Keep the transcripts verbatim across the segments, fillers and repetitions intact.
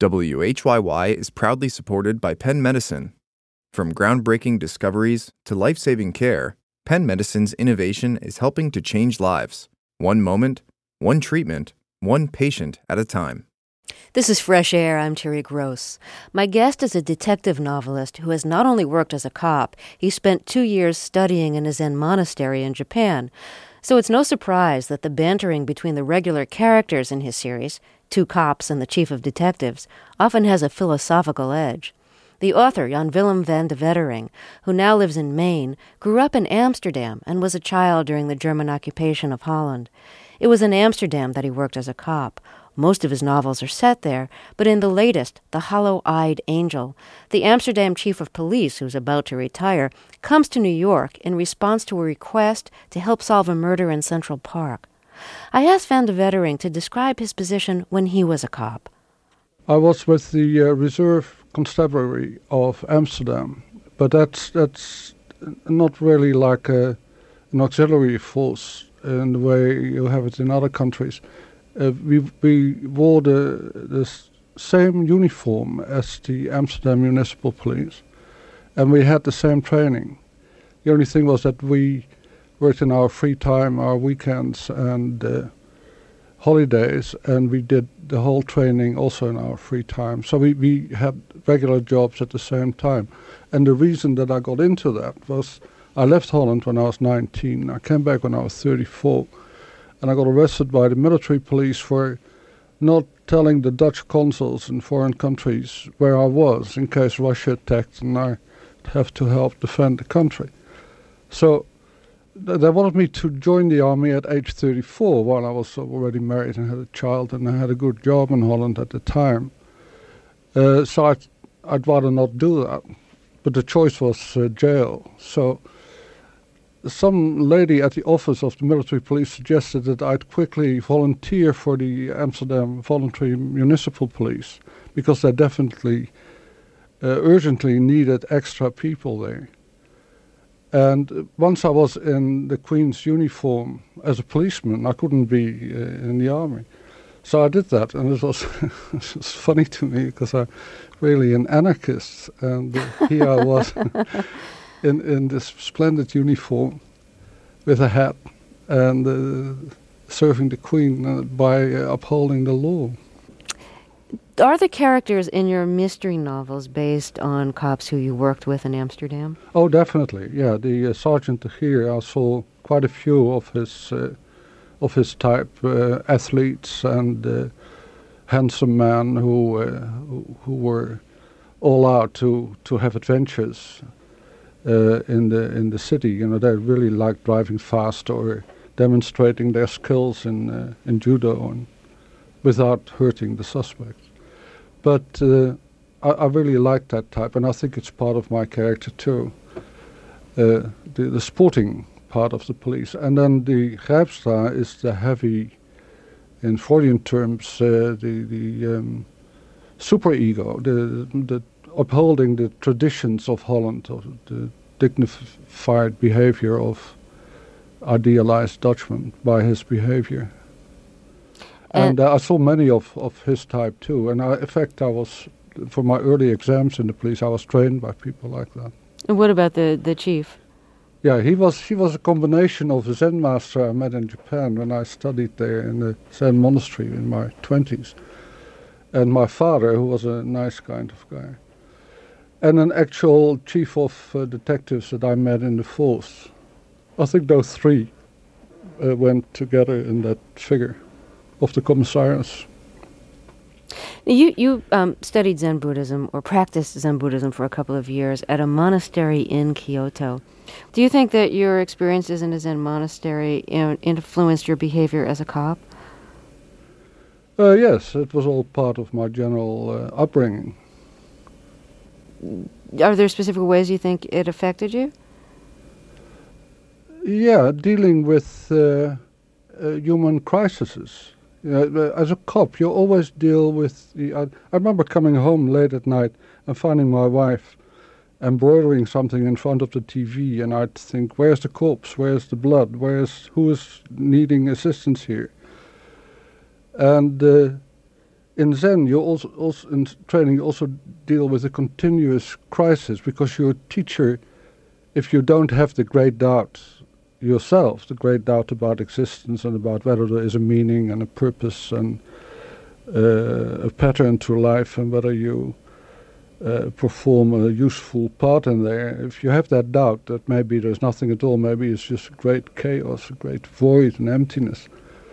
W H Y Y is proudly supported by Penn Medicine. From groundbreaking discoveries to life-saving care, Penn Medicine's innovation is helping to change lives, one moment, one treatment, one patient at a time. This is Fresh Air. I'm Terry Gross. My guest is a detective novelist who has not only worked as a cop, he spent two years studying in a Zen monastery in Japan. So it's no surprise that the bantering between the regular characters in his series, two cops and the chief of detectives, often has a philosophical edge. The author, Jan Willem van de Wettering, who now lives in Maine, grew up in Amsterdam and was a child during the German occupation of Holland. It was in Amsterdam that he worked as a cop. Most of his novels are set there, but in the latest, The Hollow-Eyed Angel, the Amsterdam chief of police, who's about to retire, comes to New York in response to a request to help solve a murder in Central Park. I asked Van de Wettering to describe his position when he was a cop. I was with the uh, Reserve Constabulary of Amsterdam, but that's that's not really like a, an auxiliary force in the way you have it in other countries. Uh, we we wore the the same uniform as the Amsterdam Municipal Police, and we had the same training. The only thing was that we worked in our free time, our weekends and uh, holidays, and we did the whole training also in our free time. So we, we had regular jobs at the same time. And the reason that I got into that was I left Holland when I was nineteen. I came back when I was thirty-four. And I got arrested by the military police for not telling the Dutch consuls in foreign countries where I was in case Russia attacked and I have to help defend the country. So th- they wanted me to join the army at age thirty-four while I was already married and had a child, and I had a good job in Holland at the time. Uh, so I'd, I'd rather not do that. But the choice was uh, jail. So some lady at the office of the military police suggested that I'd quickly volunteer for the Amsterdam Voluntary Municipal Police because they definitely uh, urgently needed extra people there. And once I was in the Queen's uniform as a policeman, I couldn't be uh, in the army. So I did that, and it was, it was funny to me because I'm really an anarchist, and uh, here I was in, in this splendid uniform with a hat and uh, serving the Queen uh, by uh, upholding the law. Are the characters in your mystery novels based on cops who you worked with in Amsterdam? Oh, definitely, yeah. The uh, Sergeant here, I saw quite a few of his uh, of his type, uh, athletes and uh, handsome men who, uh, who who were all out to, to have adventures uh, in the in the city. You know, they really liked driving fast or demonstrating their skills in uh, in judo and without hurting the suspects. But uh, I, I really like that type, and I think it's part of my character too. Uh, the, the sporting part of the police, and then the Grijpstra is the heavy, in Freudian terms, uh, the the um, superego, the the upholding the traditions of Holland, of the dignified behavior of idealized Dutchmen by his behavior. And, and uh, I saw many of, of his type too. And I, in fact, I was, for my early exams in the police, I was trained by people like that. And what about the, the chief? Yeah, he was he was a combination of a Zen master I met in Japan when I studied there in the Zen monastery in my twenties, and my father, who was a nice kind of guy, and an actual chief of uh, detectives that I met in the force. I think those three uh, went together in that figure of the commissarius. You you um, studied Zen Buddhism or practiced Zen Buddhism for a couple of years at a monastery in Kyoto. Do you think that your experiences in a Zen monastery in, influenced your behavior as a cop? Uh, yes, it was all part of my general uh, upbringing. Are there specific ways you think it affected you? Yeah, dealing with uh, uh, human crises. You know, as a cop, you always deal with the... I, I remember coming home late at night and finding my wife embroidering something in front of the T V, and I'd think, where's the corpse? Where's the blood? Where's who is needing assistance here? And uh, in Zen, you also, also in training, you also deal with a continuous crisis, because your teacher, if you don't have the great doubt yourself, the great doubt about existence and about whether there is a meaning and a purpose and uh, a pattern to life, and whether you uh, perform a useful part in there, if you have that doubt that maybe there's nothing at all, maybe it's just a great chaos, a great void and emptiness,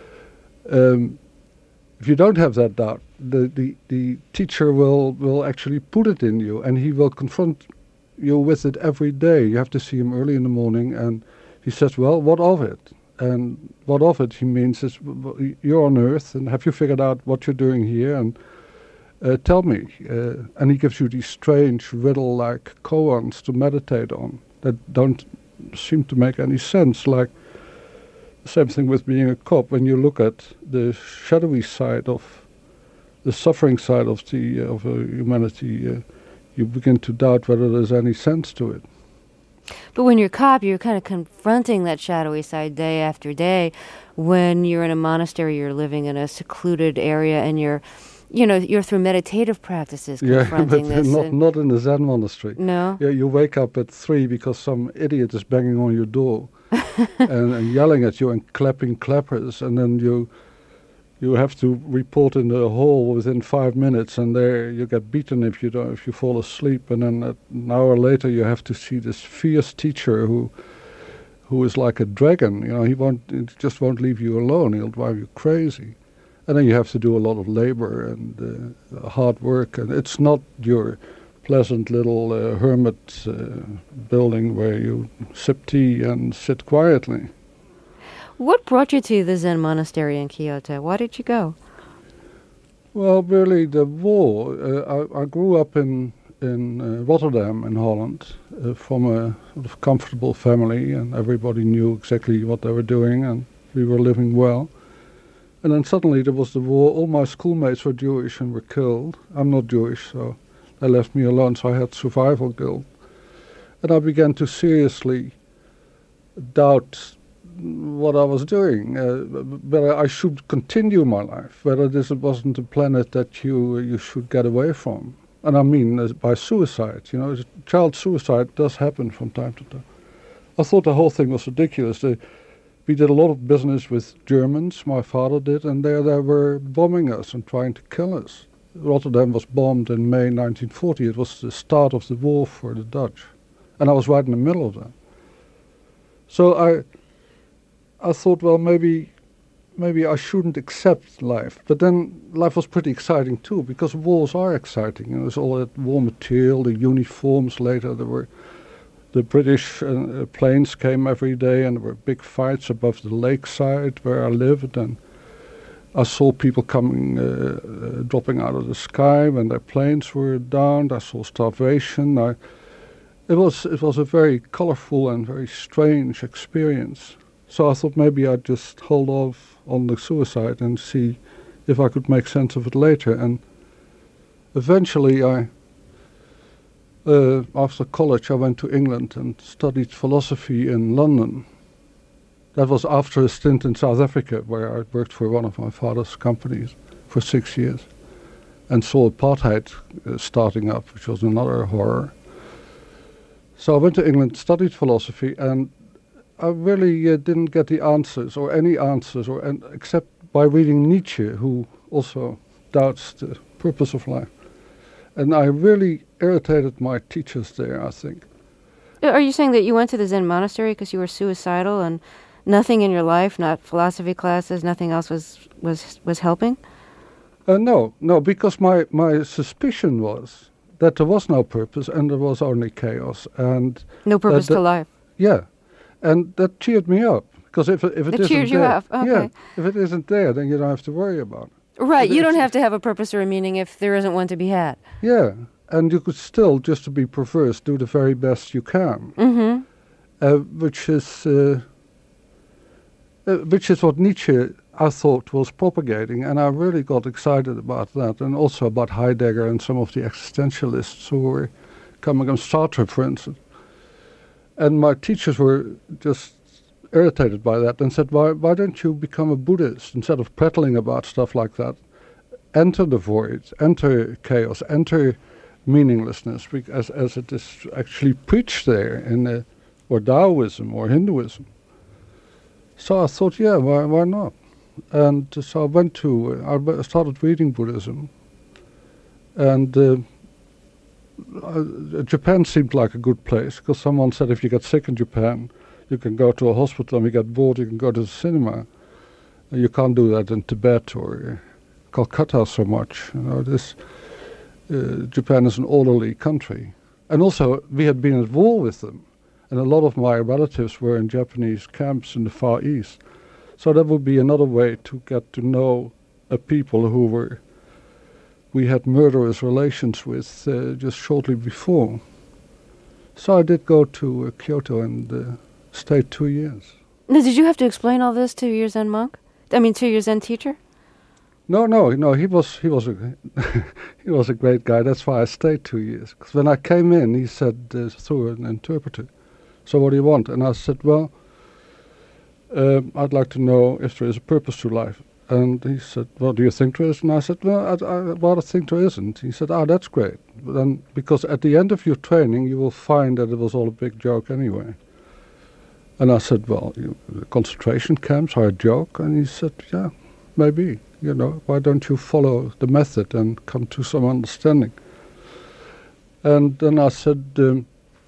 um, if you don't have that doubt, the, the, the teacher will, will actually put it in you, and he will confront you with it every day. You have to see him early in the morning, and he says, well, what of it? And what of it, he means, is you're on Earth, and have you figured out what you're doing here? And uh, tell me. Uh, and he gives you these strange riddle-like koans to meditate on that don't seem to make any sense, like same thing with being a cop. When you look at the shadowy side of the suffering side of the uh, of uh, humanity, uh, you begin to doubt whether there's any sense to it. But when you're a cop, you're kind of confronting that shadowy side day after day. When you're in a monastery, you're living in a secluded area, and you're, you know, you're through meditative practices confronting yeah, but this. not not in the Zen monastery. No. Yeah, you wake up at three because some idiot is banging on your door. and, and yelling at you and clapping clappers, and then you you have to report in the hall within five minutes, and there you get beaten if you don't if you fall asleep, and then an hour later you have to see this fierce teacher who who is like a dragon. You know, he won't he just won't leave you alone. He'll drive you crazy, and then you have to do a lot of labor and uh, hard work, and it's not your pleasant little uh, hermit uh, building where you sip tea and sit quietly. What brought you to the Zen monastery in Kyoto? Why did you go? Well, really, the war. Uh, I, I grew up in in uh, Rotterdam, in Holland, uh, from a sort of comfortable family, and everybody knew exactly what they were doing, and we were living well. And then suddenly there was the war. All my schoolmates were Jewish and were killed. I'm not Jewish, so they left me alone, so I had survival guilt. And I began to seriously doubt what I was doing, uh, whether I should continue my life, whether this wasn't a planet that you you should get away from. And I mean uh, by suicide. You know, child suicide does happen from time to time. I thought the whole thing was ridiculous. They, we did a lot of business with Germans, my father did, and there they were bombing us and trying to kill us. Rotterdam was bombed in May nineteen forty. It was the start of the war for the Dutch. And I was right in the middle of that. So I I thought, well, maybe maybe I shouldn't accept life. But then life was pretty exciting too, because wars are exciting. You know, there's all that war material, the uniforms later. There were the British uh, planes came every day, and there were big fights above the lakeside where I lived, and I saw people coming, uh, uh, dropping out of the sky when their planes were down. I saw starvation. I, it was it was a very colorful and very strange experience. So I thought maybe I'd just hold off on the suicide and see if I could make sense of it later. And eventually, I, uh, after college, I went to England and studied philosophy in London. That was after a stint in South Africa, where I worked for one of my father's companies for six years and saw apartheid uh, starting up, which was another horror. So I went to England, studied philosophy, and I really uh, didn't get the answers, or any answers, or and, except by reading Nietzsche, who also doubts the purpose of life. And I really irritated my teachers there, I think. Are you saying that you went to the Zen monastery because you were suicidal and nothing in your life, not philosophy classes, nothing else was was, was helping? Uh, no, no, because my, my suspicion was that there was no purpose and there was only chaos. And no purpose that, to life. Yeah, and that cheered me up. Because if, if it it isn't cheered you there, up, okay. Yeah, if it isn't there, then you don't have to worry about it. Right, But you don't it's- have to have a purpose or a meaning if there isn't one to be had. Yeah, and you could still, just to be perverse, do the very best you can. Mm-hmm. Uh, which is uh, uh, which is what Nietzsche, I thought, was propagating, and I really got excited about that, and also about Heidegger and some of the existentialists who were coming on, Sartre, for instance. And my teachers were just irritated by that and said, why, why don't you become a Buddhist instead of prattling about stuff like that? enter the void, enter chaos, enter meaninglessness, as as it is actually preached there in uh, or Taoism or Hinduism. So I thought, yeah, why why not? And uh, so I went to, uh, I started reading Buddhism, and uh, uh, Japan seemed like a good place, because someone said if you get sick in Japan, you can go to a hospital, and if you get bored, you can go to the cinema. You can't do that in Tibet or uh, Calcutta so much. You know, this uh, Japan is an orderly country, and also we had been at war with them, and a lot of my relatives were in Japanese camps in the Far East. So that would be another way to get to know a people who were we had murderous relations with uh, just shortly before. So I did go to uh, Kyoto and uh, stayed two years. Now, did you have to explain all this to your Zen monk? I mean, to your Zen teacher? No, no, no. He was he was a he was a great guy. That's why I stayed two years. Because when I came in, he said uh, through an interpreter, "So what do you want?" And I said, "Well, um, I'd like to know if there is a purpose to life." And he said, "Well, do you think there is?" And I said, "Well, I, I rather think there isn't." He said, "Ah, that's great. But then, because at the end of your training, you will find that it was all a big joke anyway." And I said, "Well, you, the concentration camps are a joke." And he said, "Yeah, maybe. You know, why don't you follow the method and come to some understanding?" And then I said, um,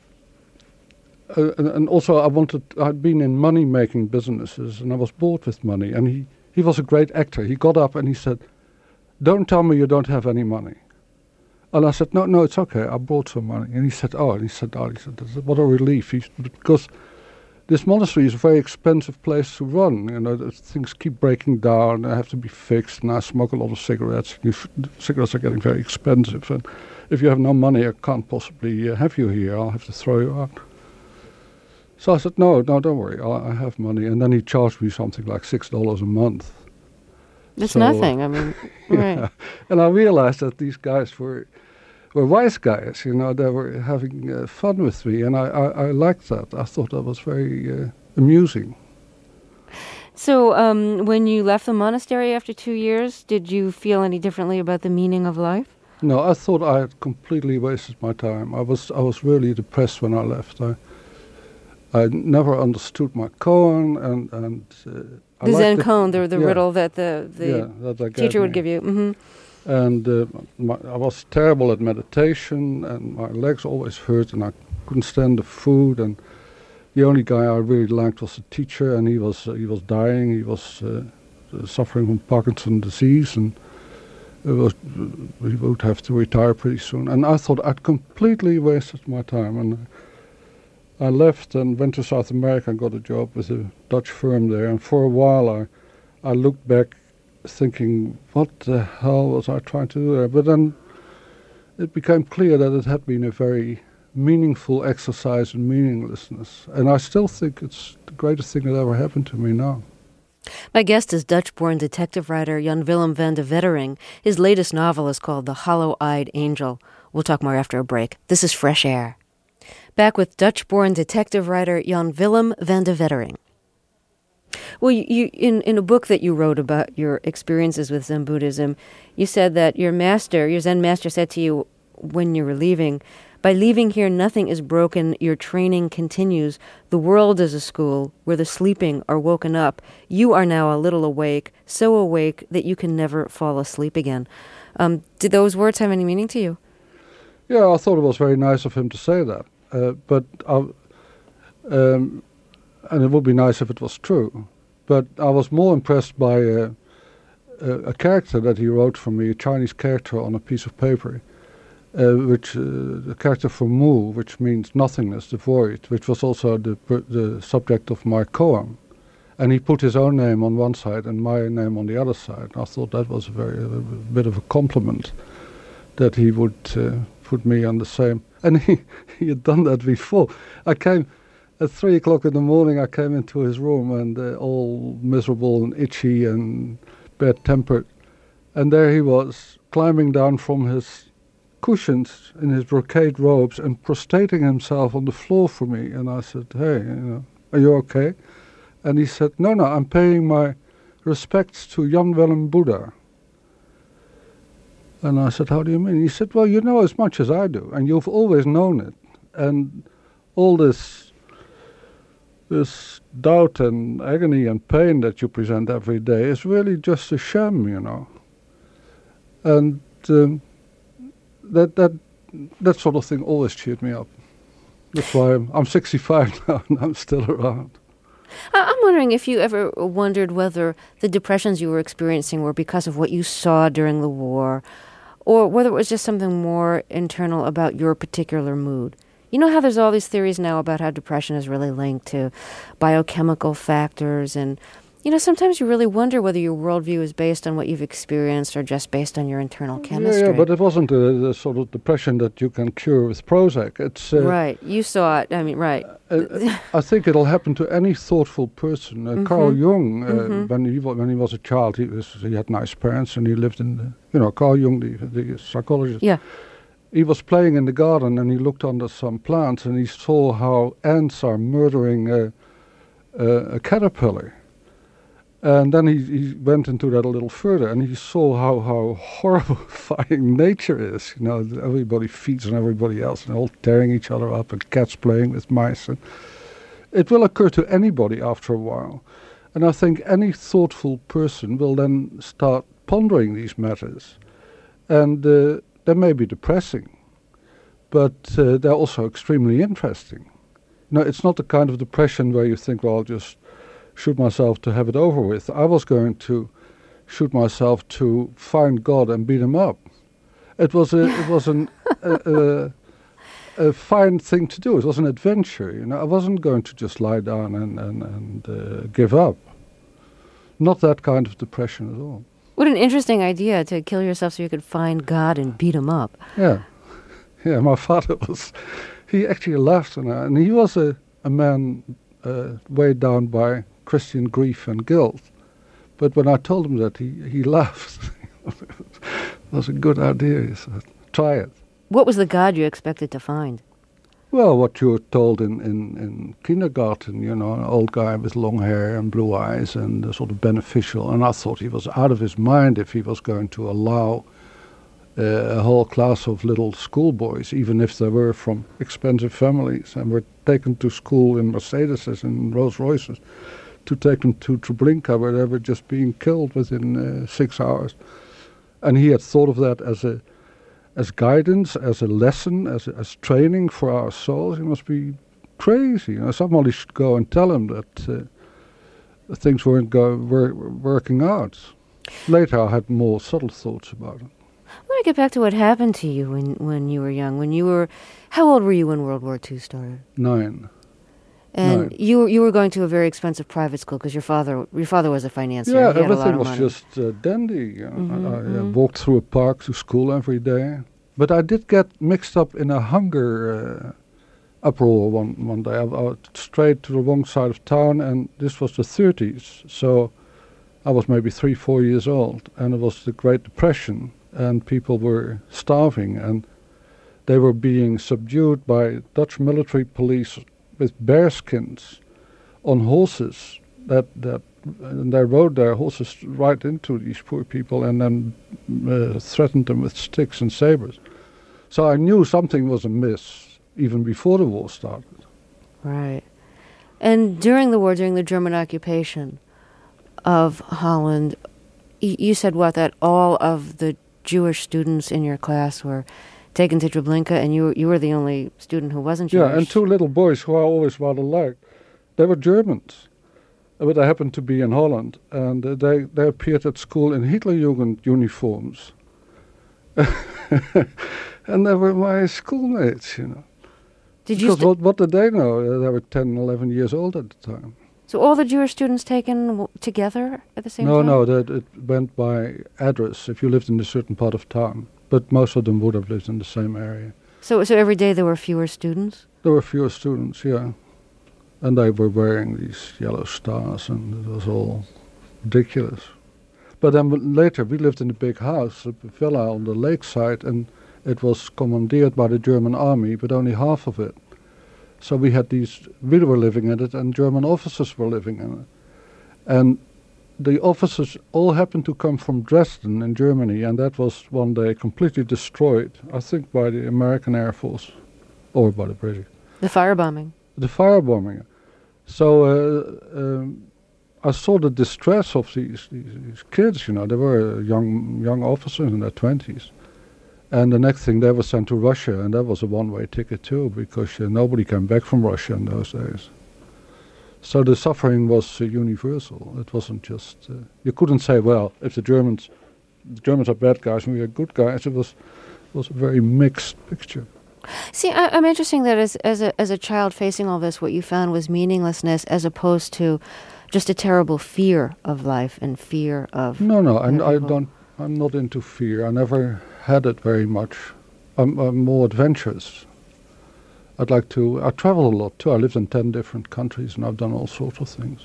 uh, and, and also I wanted, I'd been in money-making businesses, and I was bored with money. And he, he was a great actor. He got up and he said, "Don't tell me you don't have any money." And I said, no, no, it's okay. I brought some money. And he said, oh, and he said, oh, he said, what a relief. He, because this monastery is a very expensive place to run. You know, things keep breaking down. They have to be fixed. And I smoke a lot of cigarettes. You, cigarettes are getting very expensive. And if you have no money, I can't possibly uh, have you here. I'll have to throw you out. So I said, no, no, don't worry. I, I have money. And then he charged me something like six dollars a month. It's so, nothing. I mean, right. Yeah. And I realized that these guys were were wise guys. You know, they were having uh, fun with me, and I, I, I liked that. I thought that was very uh, amusing. So um, when you left the monastery after two years, did you feel any differently about the meaning of life? No, I thought I had completely wasted my time. I was I was really depressed when I left. I I never understood my koan, and and uh, the Zen koan, the the yeah. riddle that the the yeah, that teacher would me. give you. Mm-hmm. And uh, my, I was terrible at meditation, and my legs always hurt, and I couldn't stand the food. And the only guy I really liked was the teacher, and he was uh, he was dying. He was uh, suffering from Parkinson's disease, and it was uh, he would have to retire pretty soon. And I thought I'd completely wasted my time, and I left and went to South America and got a job with a Dutch firm there. And for a while, I I looked back, thinking, what the hell was I trying to do there? But then it became clear that it had been a very meaningful exercise in meaninglessness. And I still think it's the greatest thing that ever happened to me now. My guest is Dutch-born detective writer Jan Willem van de Wettering. His latest novel is called The Hollow-Eyed Angel. We'll talk more after a break. This is Fresh Air. Back with Dutch-born detective writer Jan Willem van de Wettering. Well, you, you in, in a book that you wrote about your experiences with Zen Buddhism, you said that your master, your Zen master said to you when you were leaving, by leaving here nothing is broken, your training continues. The world is a school where the sleeping are woken up. You are now a little awake, so awake that you can never fall asleep again. Um, did those words have any meaning to you? Yeah, I thought it was very nice of him to say that. Uh, but I, um, and it would be nice if it was true. But I was more impressed by uh, a, a character that he wrote for me, a Chinese character on a piece of paper, uh, which uh, the character for Mu, which means nothingness, the void, which was also the the subject of my koan. And he put his own name on one side and my name on the other side. I thought that was a very a bit of a compliment that he would uh, put me on the same. And he, he had done that before. I came at three o'clock in the morning. I came into his room and uh, all miserable and itchy and bad-tempered. And there he was, climbing down from his cushions in his brocade robes and prostrating himself on the floor for me. And I said, "Hey, you know, are you okay?" And he said, "No, no, I'm paying my respects to Jan Willem Buddha." And I said, how do you mean? He said, well, you know as much as I do, and you've always known it. And all this this doubt and agony and pain that you present every day is really just a sham, you know. And um, that that that sort of thing always cheered me up. That's why I'm, I'm sixty-five now and I'm still around. I'm wondering if you ever wondered whether the depressions you were experiencing were because of what you saw during the war, or whether it was just something more internal about your particular mood. You know how there's all these theories now about how depression is really linked to biochemical factors, and you know, sometimes you really wonder whether your worldview is based on what you've experienced or just based on your internal chemistry. Yeah, yeah, but it wasn't a, the sort of depression that you can cure with Prozac. It's uh, right. You saw it. I mean, right. Uh, I think it'll happen to any thoughtful person. Uh, mm-hmm. Carl Jung, uh, mm-hmm. when he when he was a child, he was he had nice parents and he lived in the, you know, Carl Jung, the, the psychologist. Yeah. He was playing in the garden and he looked under some plants and he saw how ants are murdering uh, uh, a caterpillar. And then he, he went into that a little further, and he saw how, how horrifying nature is. You know, everybody feeds on everybody else, and all tearing each other up, and cats playing with mice. And it will occur to anybody after a while. And I think any thoughtful person will then start pondering these matters. And uh, they may be depressing, but uh, they're also extremely interesting. You know, it's not the kind of depression where you think, well, I'll just shoot myself to have it over with. I was going to shoot myself to find God and beat him up. It was a it was an a, a, a fine thing to do. It was an adventure. You know, I wasn't going to just lie down and and and uh, give up. Not that kind of depression at all. What an interesting idea, to kill yourself so you could find God and beat him up. Yeah, yeah. My father was. He actually laughed at that, and he was a a man uh, weighed down by Christian grief and guilt. But when I told him that, he, he laughed. It was a good idea, he said. Try it. What was the God you expected to find? Well, what you were told in, in, in kindergarten, you know, an old guy with long hair and blue eyes and uh, sort of beneficial. And I thought he was out of his mind if he was going to allow uh, a whole class of little schoolboys, even if they were from expensive families and were taken to school in Mercedeses and Rolls Royces, to take them to Treblinka, where they were just being killed within uh, six hours. And he had thought of that as a as guidance, as a lesson, as as training for our souls. He must be crazy. You know, somebody should go and tell him that uh, things weren't go, were, were working out. Later, I had more subtle thoughts about it. I want to get back to what happened to you when, when you were young. When you were, how old were you when World War Two started? Nine. And no. you you were going to a very expensive private school because your father your father was a financier. Yeah, he had everything a lot of was money. just uh, dandy. You know. Mm-hmm, I, I mm-hmm. uh, walked through a park to school every day. But I did get mixed up in a hunger uh, uproar one, one day. I, I strayed to the wrong side of town, and this was the thirties. So I was maybe three, four years old, and it was the Great Depression, and people were starving, and they were being subdued by Dutch military police with bearskins on horses that that and they rode their horses right into these poor people and then uh, threatened them with sticks and sabers. So I knew something was amiss even before the war started. Right. And during the war, during the German occupation of Holland, y- you said what, that all of the Jewish students in your class were taken to Treblinka, and you you were the only student who wasn't Jewish. Yeah, and two little boys who I always rather liked. They were Germans, but they happened to be in Holland, and uh, they, they appeared at school in Hitlerjugend uniforms. And they were my schoolmates, you know. Did you because st- what, what did they know? Uh, they were ten, eleven years old at the time. So all the Jewish students taken w- together at the same no, time? No, no, that it went by address if you lived in a certain part of town. But most of them would have lived in the same area. So so every day there were fewer students? There were fewer students, yeah. And they were wearing these yellow stars, and it was all ridiculous. But then w- later we lived in a big house, a villa on the lakeside, and it was commandeered by the German army, but only half of it. So we had these, we were living in it, and German officers were living in it. And the officers all happened to come from Dresden in Germany, and that was one day completely destroyed, I think by the American Air Force, or by the British. The firebombing. The firebombing. So uh, um, I saw the distress of these, these, these kids, you know, they were young young officers in their twenties. And the next thing, they were sent to Russia, and that was a one-way ticket too, because uh, nobody came back from Russia in those days. So the suffering was uh, universal. It wasn't just, uh, you couldn't say, well, if the Germans, the Germans are bad guys and we are good guys. It was, was a very mixed picture. See, I, I'm interested that as as a as a child facing all this, what you found was meaninglessness as opposed to just a terrible fear of life and fear of. No, no, and I don't. I'm not into fear. I never had it very much. I'm, I'm more adventurous. I'd like to. I travel a lot too. I lived in ten different countries, and I've done all sorts of things.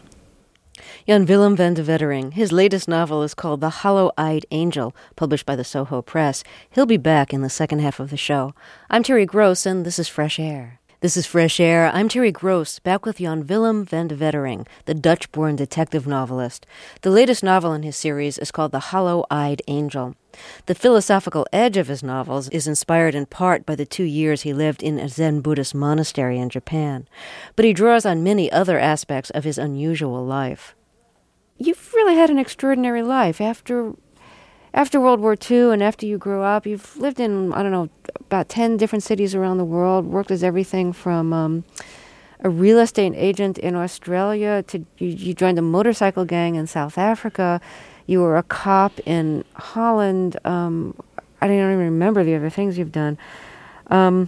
Jan Willem van de Wettering. His latest novel is called The Hollow-Eyed Angel, published by the Soho Press. He'll be back in the second half of the show. I'm Terry Gross, and this is Fresh Air. This is Fresh Air. I'm Terry Gross, back with Jan Willem van de Wettering, the Dutch-born detective novelist. The latest novel in his series is called The Hollow-Eyed Angel. The philosophical edge of his novels is inspired in part by the two years he lived in a Zen Buddhist monastery in Japan, but he draws on many other aspects of his unusual life. You've really had an extraordinary life. After after World War Two and after you grew up, you've lived in, I don't know, about ten different cities around the world, worked as everything from um, a real estate agent in Australia to you, you joined a motorcycle gang in South Africa. You were a cop in Holland. Um, I don't even remember the other things you've done. Um,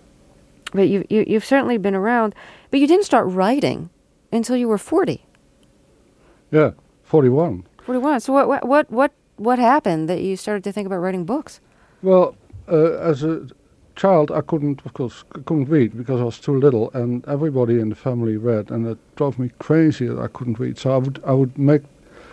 but you, you, you've certainly been around. But you didn't start writing until you were forty. Yeah, forty-one. forty-one. So what what what what happened that you started to think about writing books? Well, uh, as a child, I couldn't, of course, I couldn't read because I was too little, and everybody in the family read, and it drove me crazy that I couldn't read. So I would I would make.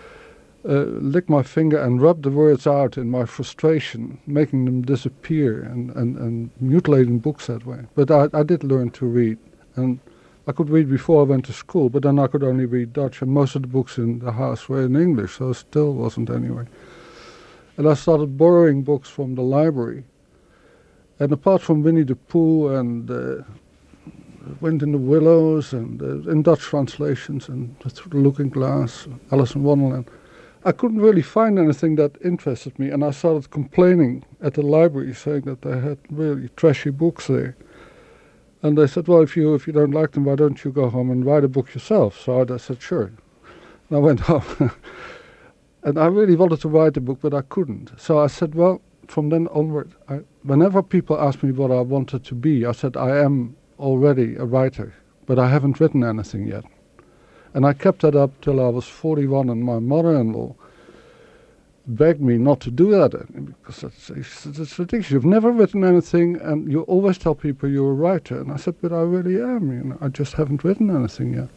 Uh, lick my finger and rub the words out in my frustration, making them disappear and, and, and mutilating books that way. But I, I did learn to read, and I could read before I went to school, but then I could only read Dutch, and most of the books in the house were in English, so it still wasn't anyway. And I started borrowing books from the library. And apart from Winnie the Pooh and uh, Wind in the Willows and uh, in Dutch translations and Through the Looking Glass, Alice in Wonderland, I couldn't really find anything that interested me, and I started complaining at the library, saying that they had really trashy books there. And they said, well, if you if you don't like them, why don't you go home and write a book yourself? So I, I said, sure. And I went home. And I really wanted to write a book, but I couldn't. So I said, well, from then onward, I, whenever people asked me what I wanted to be, I said, I am already a writer, but I haven't written anything yet. And I kept that up till I was forty-one, and my mother-in-law begged me not to do that because that's, it's, it's ridiculous. You've never written anything, and you always tell people you're a writer. And I said, but I really am. You know, I just haven't written anything yet.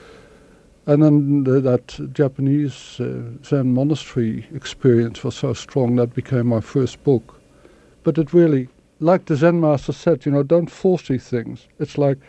And then the, that Japanese uh, Zen monastery experience was so strong that became my first book. But it really, like the Zen master said, you know, don't force these things. It's like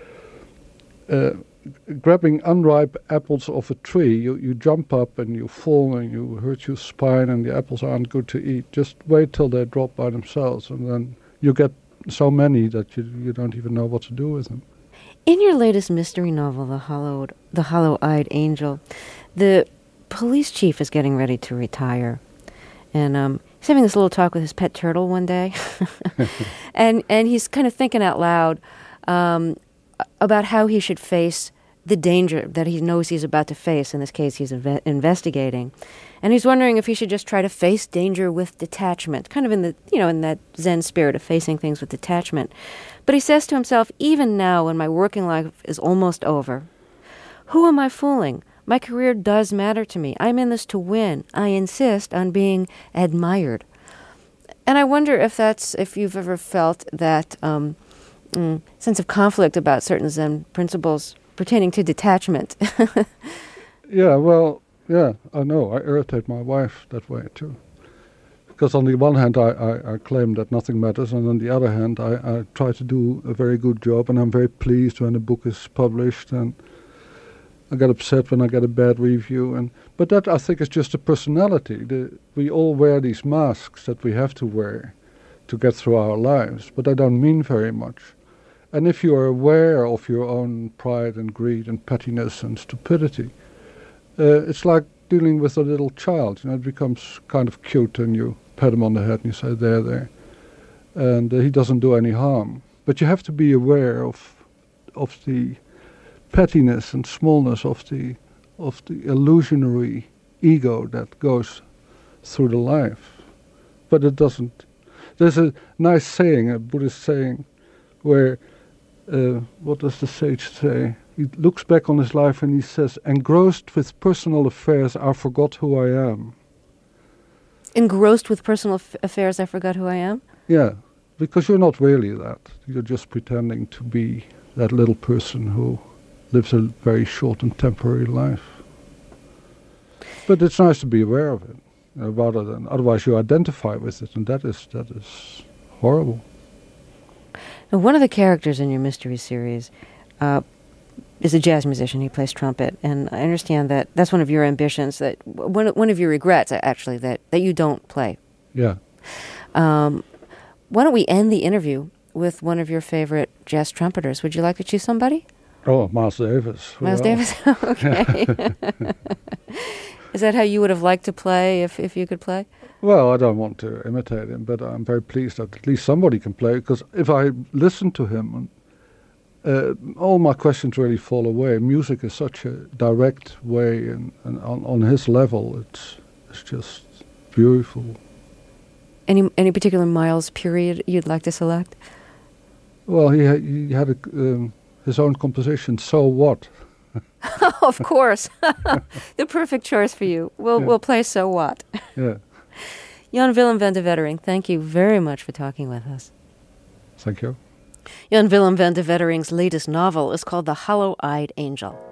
Uh, grabbing unripe apples off a tree. You, you jump up and you fall and you hurt your spine and the apples aren't good to eat. Just wait till they drop by themselves, and then you get so many that you you don't even know what to do with them. In your latest mystery novel, The Hollowed, The Hollow-Eyed Angel, the police chief is getting ready to retire. And um, he's having this little talk with his pet turtle one day. and and he's kind of thinking out loud um, about how he should face the danger that he knows he's about to face. In this case, he's inve- investigating. And he's wondering if he should just try to face danger with detachment, kind of in the, you know, in that Zen spirit of facing things with detachment. But he says to himself, even now when my working life is almost over, who am I fooling? My career does matter to me. I'm in this to win. I insist on being admired. And I wonder if that's, if you've ever felt that um, mm, sense of conflict about certain Zen principles pertaining to detachment. Yeah, well, yeah, I know. I irritate my wife that way too. Because on the one hand, I, I, I claim that nothing matters, and on the other hand, I, I try to do a very good job, and I'm very pleased when a book is published. And I get upset when I get a bad review, and but that I think is just a personality. The, we all wear these masks that we have to wear to get through our lives, but they don't mean very much. And if you are aware of your own pride and greed and pettiness and stupidity, uh, it's like dealing with a little child. You know, it becomes kind of cute, and you pat him on the head and you say, "There, there," and uh, he doesn't do any harm. But you have to be aware of of the pettiness and smallness of the of the illusionary ego that goes through the life. But it doesn't. There's a nice saying, a Buddhist saying, where uh, what does the sage say? He looks back on his life and he says, "Engrossed with personal affairs, I forgot who I am." Engrossed with personal f- affairs, I forgot who I am? Yeah, because you're not really that. You're just pretending to be that little person who lives a very short and temporary life. But it's nice to be aware of it, you know, rather than otherwise you identify with it, and that is that is horrible. Now, one of the characters in your mystery series uh, is a jazz musician. He plays trumpet, and I understand that that's one of your ambitions. That one one of your regrets, actually, that that you don't play. Yeah. Um, why don't we end the interview with one of your favorite jazz trumpeters? Would you like to choose somebody? Oh, Miles Davis. Miles well. Davis? Okay. Is that how you would have liked to play if, if you could play? Well, I don't want to imitate him, but I'm very pleased that at least somebody can play, because if I listen to him, uh, all my questions really fall away. Music is such a direct way, and, and on, on his level, it's it's just beautiful. Any any particular Miles period you'd like to select? Well, he, ha- he had a... Um, his own composition, So What? Oh, of course. The perfect choice for you. We'll, yeah. we'll play So What? Yeah. Jan Willem van de Wettering, thank you very much for talking with us. Thank you. Jan Willem van de Wettering's latest novel is called The Hollow-Eyed Angel.